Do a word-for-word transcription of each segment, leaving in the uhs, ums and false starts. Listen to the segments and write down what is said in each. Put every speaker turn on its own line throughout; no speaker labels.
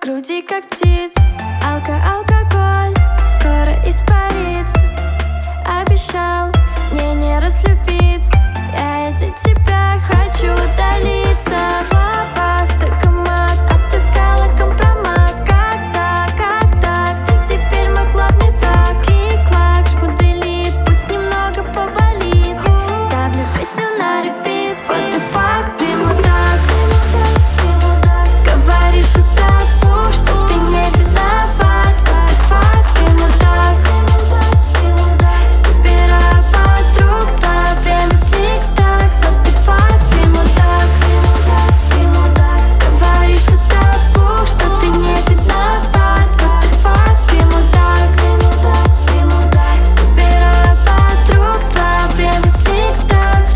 груди, как птиц. Алко, алкоголь скоро испарится. Обещал мне не разлюбиться. Я из-за тебя хочу удалиться. В словах только мат, отыскала компромат. Как так, как так, ты теперь мой главный враг. Клик-клак, жму делит, пусть немного поболит. Ставлю песню на репит. What the fuck, ты мудак, ты мудак, ты мудак. Говоришь это вслух, что ты не виноват. What the fuck, ты мудак, ты мудак, ты мудак. Собираю подруг, твое время тик-так. What the fuck, ты мудак, ты мудак, ты мудак. Говоришь это вслух, что ты не виноват. What the fuck, ты мудак, ты мудак, ты мудак. Собираю подруг, твое время тик-так.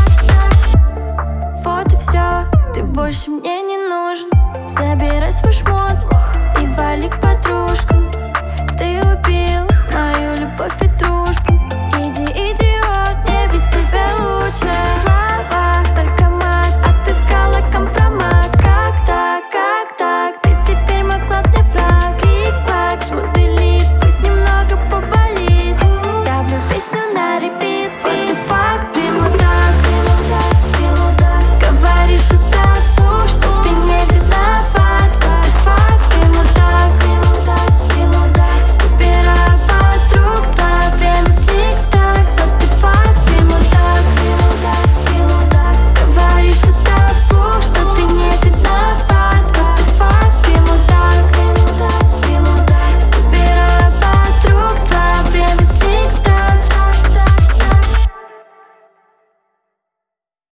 Вот и все, ты больше мне не нужен. Забирай свой шмот.